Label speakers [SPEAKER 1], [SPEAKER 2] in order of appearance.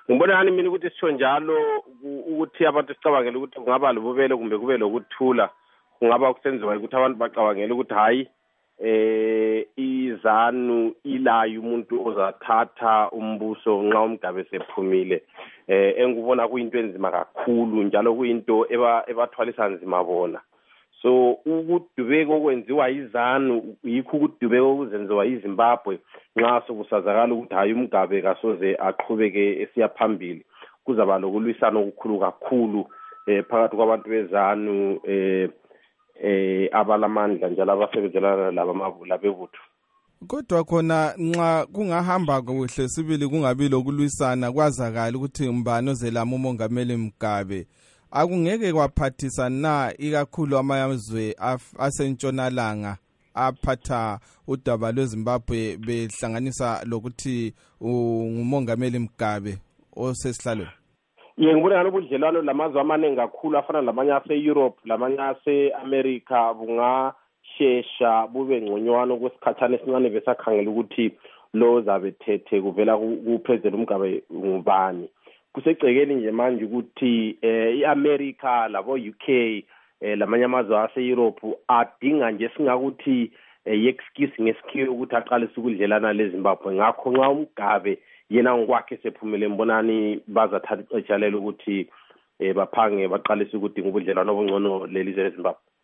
[SPEAKER 1] Ngibonani mina ukuthi sisho njalo ukuthi abantu sicabangela ukuthi kungaba lobubele kumbe kube lokuthula kungaba kusenziwa ukuthi abantu bacabangela ukuthi hayi izanu ilayo umuntu ozathatha umbuso nxa uMgabe sephumile. Engubona kuyinto enzima kakhulu njalo kuyinto ebathwalisa nzima bona. So ukudubeka okwenziwa izanu yikho ukudubeka okuzenziwa iZimbabwe nxa sokusazakala ukuthi hayi uMgabe kasoze aqhubeke esiya phambili. Kuzaba lokulwisana okukhulu kakhulu phakathi kwabantu bezanu abalamandla njalo abasebenzelana labebutho.
[SPEAKER 2] Kodwa khona nxa kungahamba kuhle sibili kungabi lokulwisana kwazakala ukuthi umbani ozelama uMongameli Mugabe, akungeke kwaphathisa na ikakhulu amazwe asentshonalanga aphatha udaba lweZimbabwe behlanganisa lokuthi uMongameli Mugabe osesihlalweni?
[SPEAKER 1] Ngibona ngalo ubudlelwano lamazwe amaningi kakhulu afana lamanye ase-Europe lamanye ase-America bungashesha bube ngconywana kwesikhathana esincane besakhangela ukuthi lo zabe thethe kuvela kuPresident Mugabe ngubani. Kusegcekeni nje manje ukuthi iAmerica labo-UK lamanye amazwe ase-Europe adinga nje singakuthi i-excuse ngesikhiwo ukuthi aqalise ukudlelana leZimbabwe. Ngakho nxa uMgabe yena ngokwakhe sephumile mbonani bazathatha ixesha lelo ukuthi baphange baqalise ukuthi ngubudlelwano obungcono lelizwe leZimbabwe.